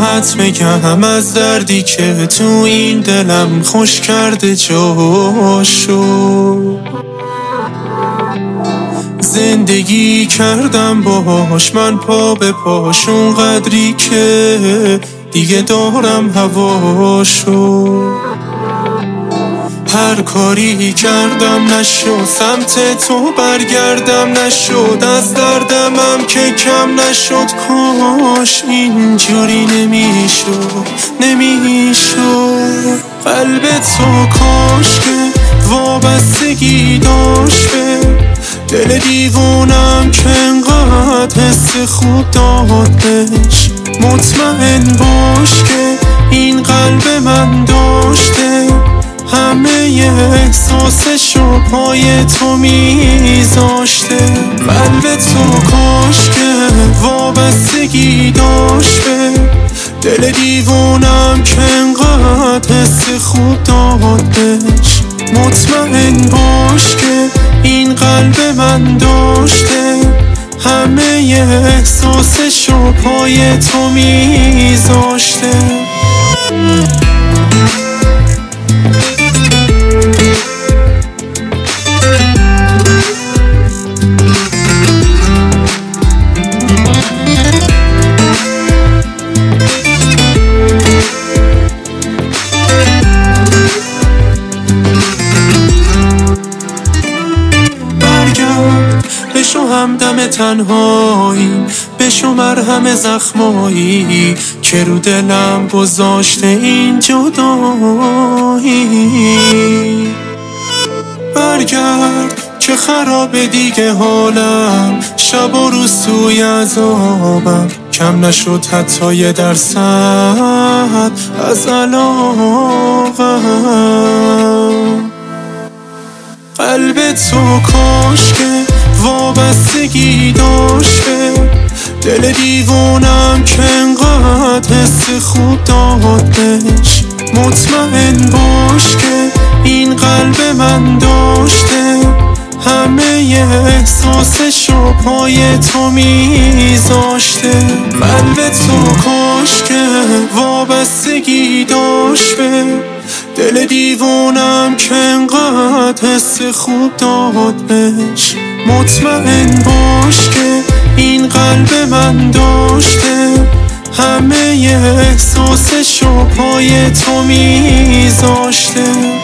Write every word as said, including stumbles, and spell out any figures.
راحت بگم از دردی که تو این دلم خوش کرده جاشو. زندگی کردم باش من پا به پاش، اون قدری که دیگه دارم هواشو. هر کاری کردم نشد، سمت تو برگردم نشد، از دردمم که کم نشد. کاش اینجوری نمیشد نمیشد. قلب تو کاش که وابستگی داشت به دل دیوونم که انقدر حس خوب داد بهش. مطمئن باش که این قلب من داشته همه احساسشو پای تو میذاشته. قلب تو کاش که وابستگی داشت به دل دیوونم که انقدر حس خوب داد بهش. مطمئن باش که این قلب من داشته همه احساسشو پای تو میذاشته. بشو همدم تنهایی، بشو مرهم زخمایی که رو دلم گذاشته این جدایی. برگرد که خراب دیگه حالم، شب و روز توی عذابم، کم نشد حتی یه درصد از علاقم. قلب تو کاش که وابستگی داشت به دل دیوونم که انقدر حس خوب داد بهش. مطمئن باش که این قلب من داشته همه احساسشو پای تو میذاشته. قلب تو کاش که وابستگی داشت به دل دیوونم که انقدر حس خوب داد بهش. مطمئن باش که این قلب من داشته همه احساسشو پای تو میذاشته.